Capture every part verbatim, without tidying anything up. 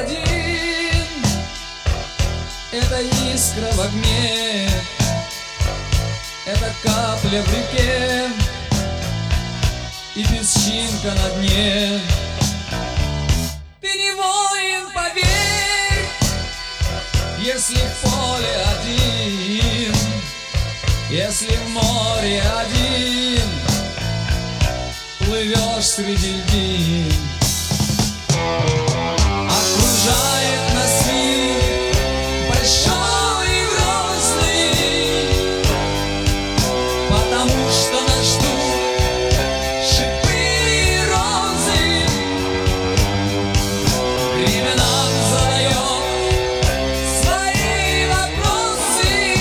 один. Это искра в огне, это капля в реке и песчинка на дне. Ты не воин, поверь, если в поле один, если в море один, плывешь среди льдин. Окружает нас мир большой и грозный, потому что нас ждут шипы и розы. Время нам задает свои вопросы,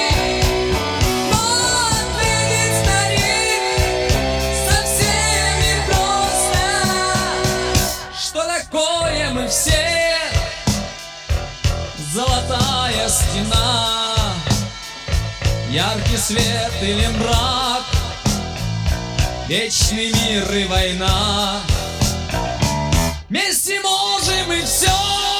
но ответить на них совсем непросто. Что такое мы все? Золотая стена, яркий свет или мрак, вечный мир и война. Вместе можем и все,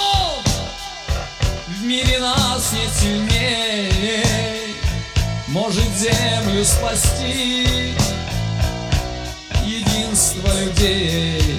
в мире нас нет сильней. Может землю спасти единство людей.